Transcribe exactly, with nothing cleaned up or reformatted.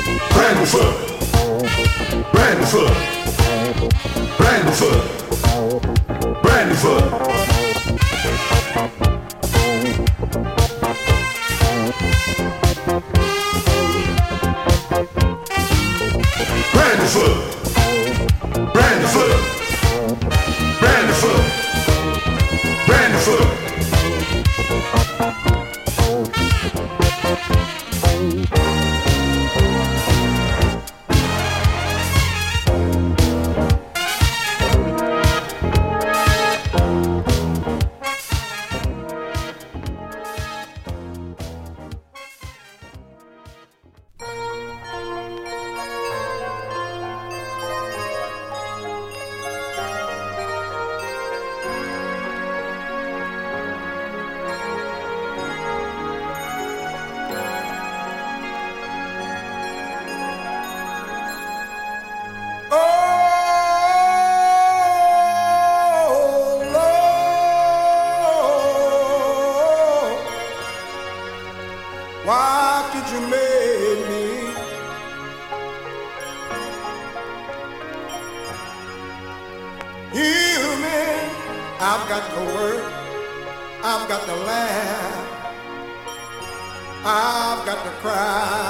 Brand new foot. Brand new foot. Brand new foot. Brand new foot. Brand new foot. Brand new foot. Brand new foot. Brand new foot. Why did you make me? Human, I've got to work, I've got to laugh, I've got to cry.